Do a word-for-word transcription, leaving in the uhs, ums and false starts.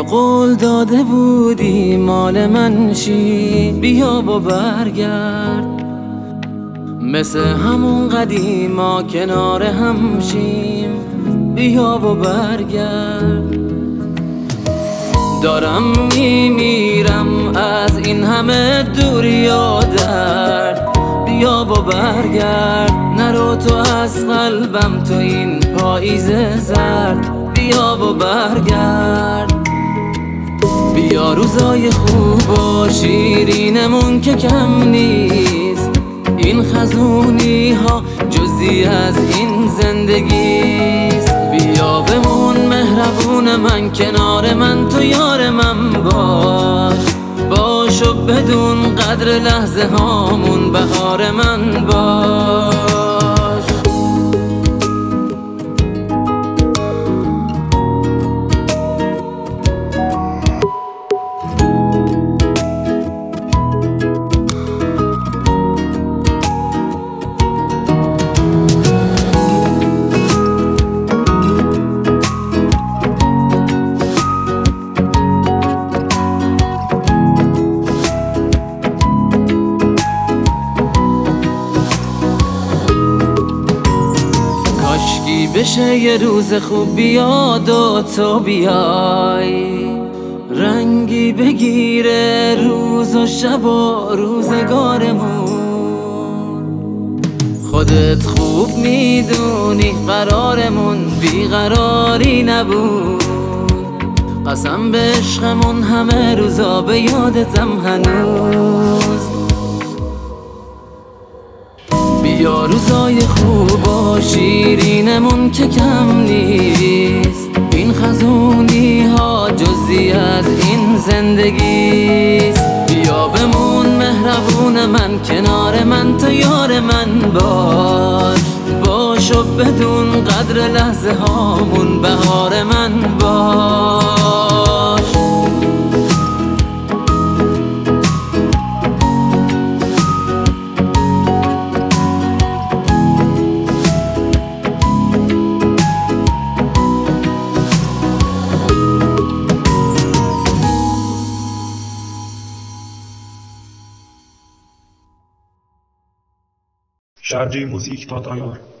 قول داده بودی مال من شی، بیا و برگرد مثل همون قدیما کنار هم شیم، بیا و برگرد. دارم میمیرم از این همه دوری و درد، بیا و برگرد. نرو تو از قلبم تو این پاییز زرد، بیا و برگرد. بیا روزای خوب و شیرینمون که کم نیست، این خزونی ها جزی از این زندگیست. بیا بمون مهربون من، کنار من تو یار من باش. باش و بدون قدر لحظه هامون بهار من باش. بشه یه روز خوب بیاد و تو بیای، رنگی بگیره روز و شب و روزگارمون. خودت خوب میدونی قرارمون بیقراری نبود، قسم به عشقمون همه روزا به یادتم هنوز. بیا روزای خوب و شیرینمون که کم نیست، این خزونی ها جزی از این زندگیست. بیا بمون مهربون من، کنار من تو یار من باش. باش و بدون قدر لحظه هامون بهار من باش. Charge Musik dot i o